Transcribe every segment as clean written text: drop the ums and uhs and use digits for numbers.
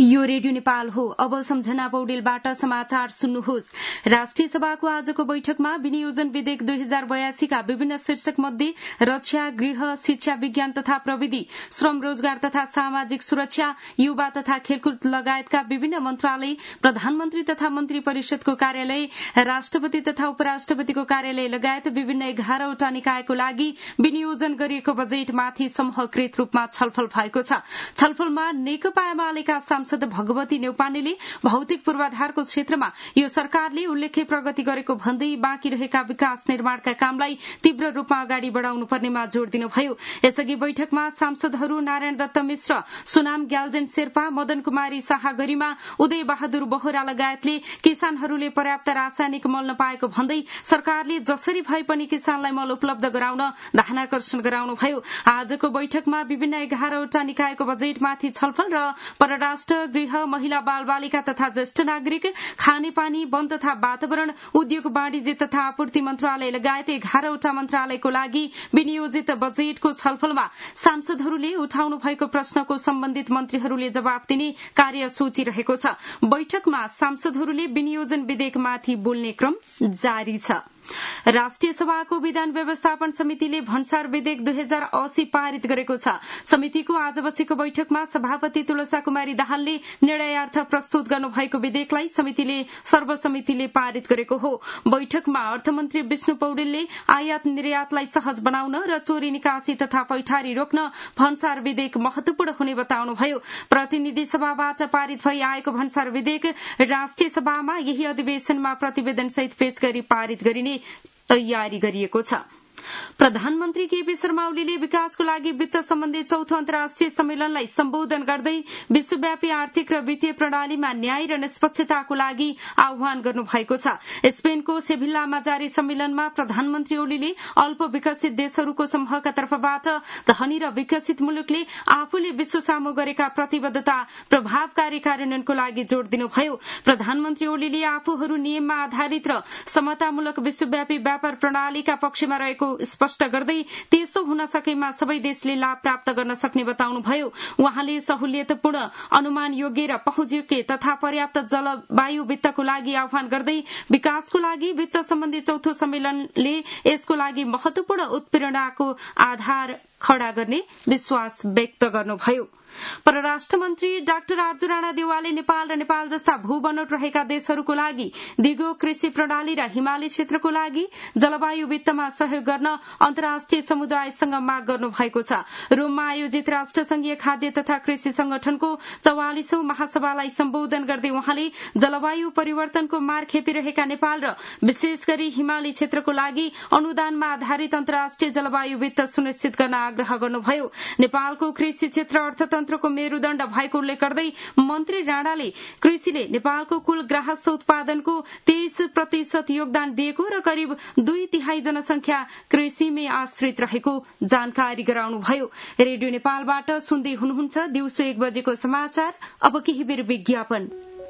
यो रेडियो नेपाल हो। अब सम्झना पौडेलबाट समाचार सुन्नुहोस्। राष्ट्रिय सभाको आजको बैठकमा विनियोजन विधेयक 2082 का विभिन्न शीर्षक मध्ये रक्षा, गृह, शिक्षा, विज्ञान तथा प्रविधि, श्रम, रोजगार तथा सामाजिक सुरक्षा, युवा तथा खेलकुद लगायतका विभिन्न मन्त्रालय, प्रधानमन्त्री तथा मन्त्री परिषदको कार्यालय, राष्ट्रपति तथा उपराष्ट्रपतिको कार्यालय लगायत विभिन्न 11वटा निकायको लागि विनियोजन गरिएको बजेटमाथि समूहकृत रूपमा छलफल भएको छ। छलफलमा नेकपा एमालेका सांसद भगवती नेउपानेले भौतिक पूर्वाधारको क्षेत्रमा यो सरकारले उल्लेख्य प्रगति गरेको भन्दै बाँकी रहेका विकास निर्माणका कामलाई तीव्र रूपमा अगाडि बढ़ाउनु पर्नेमा जोड़ दिनुभयो। यसअघि बैठकमा सांसदहरू नारायण दत्त मिश्र, सुनाम ग्याल्जेन शेर्पा, मदन कुमारी शाह गरिमा, उदय बहादुर बोहरा लगायतले किसानहरूले पर्याप्त रासायनिक मल नपाएको भन्दै सरकारले जसरी भए पनि किसानलाई मल उपलब्ध गराउन ध्यानाकर्षण गराउनुभयो। आजको बैठकमा विभिन्न 11वटा निकायको बजेटमाथि छलफल र परराष्ट्र, गृह, महिला बाल बालिका तथा ज्येष्ठ नागरिक, खानेपानी, वन तथा वातावरण, उद्योग, वाणिज्य तथा आपूर्ति मन्त्रालय लगायत 11वटा मन्त्रालयको लागि विनियोजित बजेटको छलफलमा सांसदहरूले उठाउनु भएको प्रश्नको सम्बन्धित मन्त्रीहरूले जवाफ दिने कार्यसूची रहेको छ। बैठकमा सांसदहरूले विनियोजन विधेयकमाथि बोल्ने क्रम जारी छ। राष्ट्रिय सभाको विधान व्यवस्थापन समितिले भन्सार विधेयक 2080 पारित गरेको छ। समितिको आज बसेको बैठकमा सभापति तुलसा कुमारी दाहालले निर्णयार्थ प्रस्तुत गर्नुभएको विधेयकलाई समितिले सर्वसम्मतिले पारित गरेको हो। बैठकमा अर्थमन्त्री विष्णु पौडेलले आयात निर्यातलाई सहज बनाउन र चोरी निकासी तथा पैठारी रोक्न भन्सार विधेयक महत्वपूर्ण हुने बताउनुभयो। प्रतिनिधि सभाबाट पारित भई आएको भन्सार विधेयक राष्ट्रिय सभामा यही अधिवेशनमा प्रतिवेदन सहित पेश गरी पारित गरिने तयारी गरिएको छ। प्रधानमन्त्री केपी शर्मा ओलीले विकासको लागि वित्त सम्बन्धी चौथो अन्तर्राष्ट्रिय सम्मेलनलाई सम्बोधन गर्दै विश्वव्यापी आर्थिक र वित्तीय प्रणालीमा न्याय र निष्पक्षताको लागि आह्वान गर्नुभएको छ। स्पेनको सेभिल्लामा जारी सम्मेलनमा प्रधानमन्त्री ओलीले अल्प विकसित देशहरूको समूहका तर्फबाट धनी र विकसित मुलुकले आफूले विश्व सामु गरेका प्रतिबद्धता प्रभावकारी कार्यान्वयनको लागि जोड़ दिनुभयो। प्रधानमन्त्री ओलीले आफूहरू नियममा आधारित र समतामूलक विश्वव्यापी व्यापार प्रणालीका पक्षमा रहेको स्पष्ट गर्दै त्यसो हुन सकेमा सबै देशले लाभ प्राप्त गर्न सक्ने बताउनुभयो। उहाँले सहुलियतपूर्ण, अनुमान योग्य र पहुँचयोग्य तथा पर्याप्त जलवायु वित्तको लागि आह्वान गर्दै विकासको लागि वित्त सम्बन्धी चौथो सम्मेलनले यसको लागि महत्वपूर्ण उत्प्रेरणाको आधार खड़ा गर्ने विश्वास व्यक्त गर्नुभयो। परराष्ट्र मन्त्री डाक्टर आर्जु राणा देउवाले नेपाल र नेपाल जस्ता भूबनोट रहेका देशहरूको लागि दिगो कृषि प्रणाली र हिमाली क्षेत्रको लागि जलवायु वित्तमा सहयोग गर्न अन्तर्राष्ट्रिय समुदायसँग माग गर्नु भएको छ। रोममा आयोजित राष्ट्रसंघीय खाद्य तथा कृषि संगठनको 44औं महासभालाई सम्बोधन गर्दै उहाँले जलवायु परिवर्तनको मार खेपिरहेका नेपाल र विशेष गरी हिमाली क्षेत्रको लागि अनुदानमा आधारित अन्तर्राष्ट्रिय जलवायु वित्त सुनिश्चित गर्न आग्रह गर्नुभयो। नेपालको कृषि क्षेत्र अर्थतन्त्रको मेरुदण्ड भएको उल्लेख गर्दै मन्त्री राणाले कृषिले नेपालको कुल गृहस्थ उत्पादनको 23% योगदान दिएको र करिब 2/3 जनसंख्या कृषिमै आश्रित रहेको जानकारी गराउनुभयो। रेडियो नेपालबाट सुन्दै हुनुहुन्छ दिउँसो 1 बजेको समाचार। अब केही बेर विज्ञापन।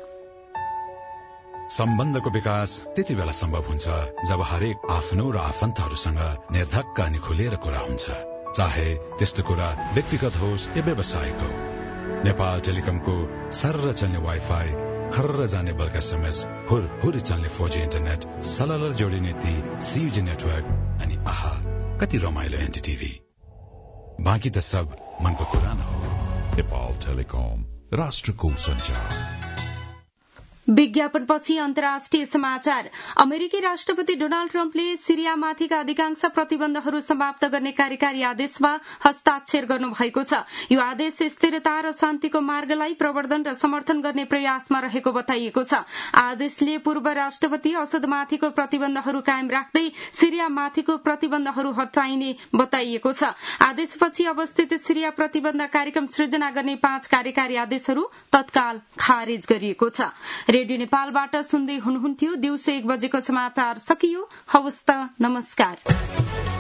सम्बन्धको विकास त्यति बेला सम्भव हुन्छ जब हरेक आफ्नो र आफन्तहरूसँग निर्धक्क अनि खुलेर कुरा हुन्छ, चाहे त्यस्तो कुरा व्यक्तिगत होस् या व्यावसायिक हो। नेपाल टेलिकमको सर्र चल्ने वाइफाई, खर्र जाने बल्क एसएमएस, हुर चल्ने 4G इन्टरनेट, सलल जोडिने ती CUG नेटवर्क अनि आहा कति रमाइलो एनटीटीभी। बाँकी त सब मनको कुरा न हो। नेपाल टेलिकम, राष्ट्रको सञ्चार। विज्ञापनपछि अन्तर्राष्ट्रिय समाचार। अमेरिकी राष्ट्रपति डोनाल्ड ट्रम्पले सिरियामाथिका अधिकांश प्रतिबन्धहरू समाप्त गर्ने कार्यकारी आदेशमा हस्ताक्षर गर्नुभएको छ। यो आदेश स्थिरता र शान्तिको मार्गलाई प्रवर्धन र समर्थन गर्ने प्रयासमा रहेको बताइएको छ। आदेशले पूर्व राष्ट्रपति असदमाथिको प्रतिबन्धहरू कायम राख्दै सिरियामाथिको प्रतिबन्धहरू हटाइने बताइएको छ। आदेशपछि अवस्थित सिरिया प्रतिबन्ध कार्यक्रम सृजना गर्ने 5 कार्यकारी आदेशहरू तत्काल खारेज गरिएको छ। रेडियो नेपालबाट सुन्दै हुनुहुन्थ्यो। दिउँसो 1 बजेको समाचार सकियो। हवस् त, नमस्कार।